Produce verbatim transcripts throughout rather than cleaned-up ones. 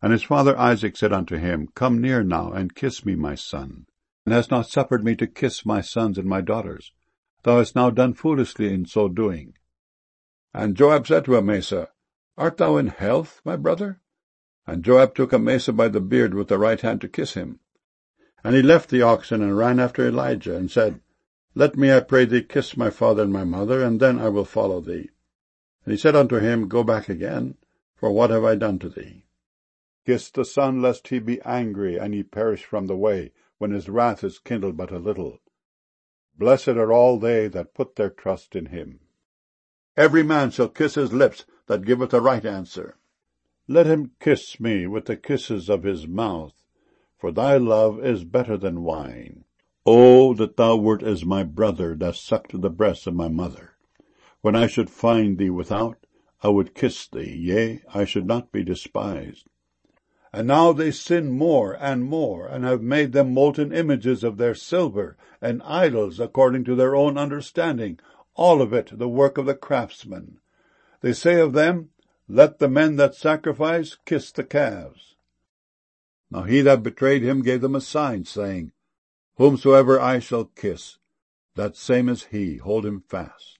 And his father Isaac said unto him, Come near now, and kiss me, my son, and hast not suffered me to kiss my sons and my daughters. Thou hast now done foolishly in so doing. And Joab said to Amasa, Art thou in health, my brother? And Joab took Amasa by the beard with the right hand to kiss him. And he left the oxen and ran after Elijah, and said, Let me, I pray thee, kiss my father and my mother, and then I will follow thee. And he said unto him, Go back again, for what have I done to thee? Kiss the Son, lest he be angry, and ye perish from the way, when his wrath is kindled but a little. Blessed are all they that put their trust in him. Every man shall kiss his lips that giveth a right answer. Let him kiss me with the kisses of his mouth, for thy love is better than wine. O that thou wert as my brother that sucked the breast of my mother. When I should find thee without, I would kiss thee, yea, I should not be despised. And now they sin more and more, and have made them molten images of their silver, and idols according to their own understanding, all of it the work of the craftsman. They say of them, Let the men that sacrifice kiss the calves. Now he that betrayed him gave them a sign, saying, Whomsoever I shall kiss, that same is he, hold him fast.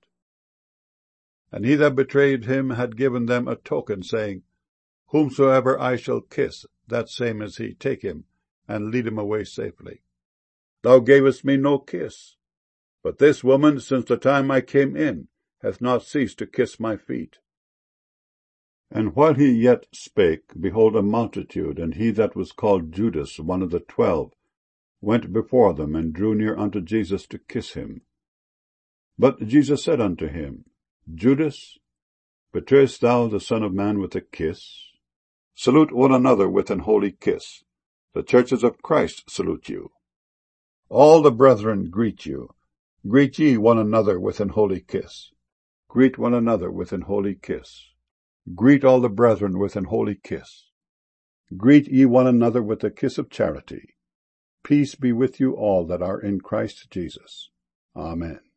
And he that betrayed him had given them a token, saying, Whomsoever I shall kiss, that same is he, take him, and lead him away safely. Thou gavest me no kiss, but this woman, since the time I came in, hath not ceased to kiss my feet. And while he yet spake, behold, a multitude, and he that was called Judas, one of the twelve, went before them, and drew near unto Jesus to kiss him. But Jesus said unto him, Judas, betrayest thou the Son of Man with a kiss? Salute one another with an holy kiss. The churches of Christ salute you. All the brethren greet you. Greet ye one another with an holy kiss. Greet one another with an holy kiss. Greet all the brethren with an holy kiss. Greet ye one another with the kiss of charity. Peace be with you all that are in Christ Jesus. Amen.